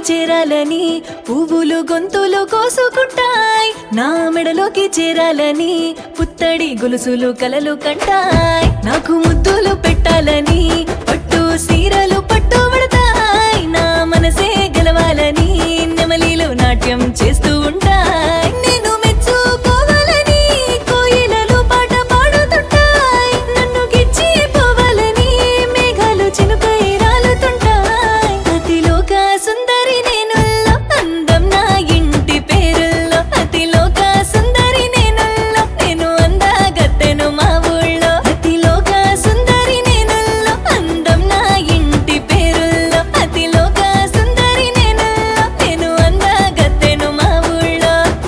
చేరాలని పువ్వులు గొంతులు కోసుకుంటాయి నా మెడలోకి చేరాలని పుత్తడి గొలుసులు కలలు కంటాయి నాకు ముద్దులు పెట్టాలని పట్టు సీరలు పట్టుబడతాయి నా మనసే గెలవాలని నెమలిలో నాట్యం చేస్తూ ఉంటాయి నేను మెచ్చుకోవాలని కోయిలలు పాట పాడుతుంటాయి నన్ను గిచ్చి పోవాలని మేఘాలు చినుకై రాలుతుంటాయి అతిలోక సుందరి నేనుల్లో అందం నా ఇంటి పేరుల్లో అతిలోక సుందరి నేనుల్లో నేను అందగత్తెను మా ఊళ్ళో అతిలోక సుందరి నేనుల్లో అందం నా ఇంటి పేరుల్లో అతిలోక సుందరి నేనుల్లో నేను అందగత్తెను మా ఊళ్ళో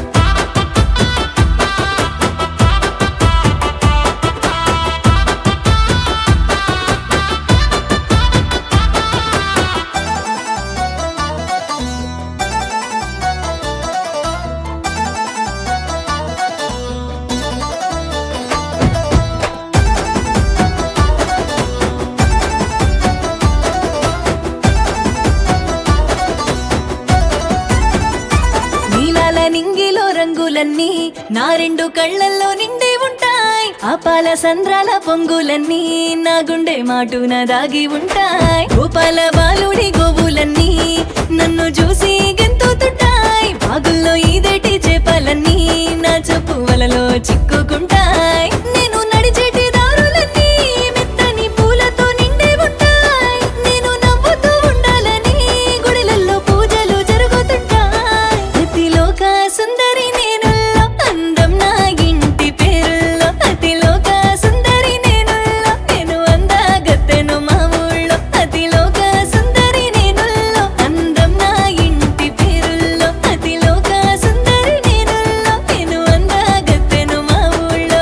నీలాల నింగిలో రంగులన్నీ నా రెండు కళ్ళల్లో నిండి ఉంటాయి ఆ పాల సంద్రాల పొంగులన్నీ నా గుండె మాటున దాగి ఉంటాయి గోపాల బాలుడి గోవులన్నీ నన్ను చూసి గెంతుతుంటాయి బాగుల్లో ఈదేటి చేపలన్నీ నా చెప్పు వలలో చిక్కుకుంటాయి నేను నడిచేటి దారులన్నీ మెత్తని పూలతో నిండి ఉంటాయి నేను నవ్వుతూ ఉండాలని గుడిలల్లో పూజలు జరుగుతుంటాయి అతిలోక సుందరి నేనుల్లో అందం నా ఇంటి పేరుల్లో అతిలోక సుందరి నేనుల్లో నేను అందగత్తెను మా ఊళ్ళో అతిలోక సుందరి నేనుల్లో అందం నా ఇంటి పేరుల్లో అతిలోక సుందరి నేనుల్లో నేను అందగత్తెను మా ఊళ్ళో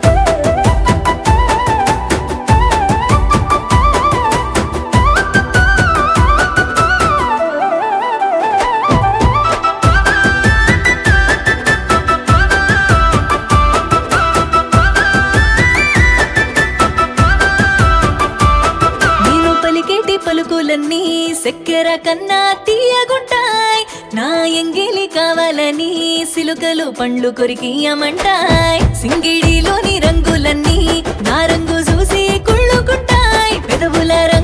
నేను పలికేటి పలుకులన్నీ చక్కెర కన్నా తీయగుంటాయి నా ఎంగిలి కావాలని సిలుకలు పండ్లు కొరికి అమంటాయి సింగిడిలోని రంగులన్నీ నా రంగు చూసి కుళ్ళుకుంటాయి పెదవుల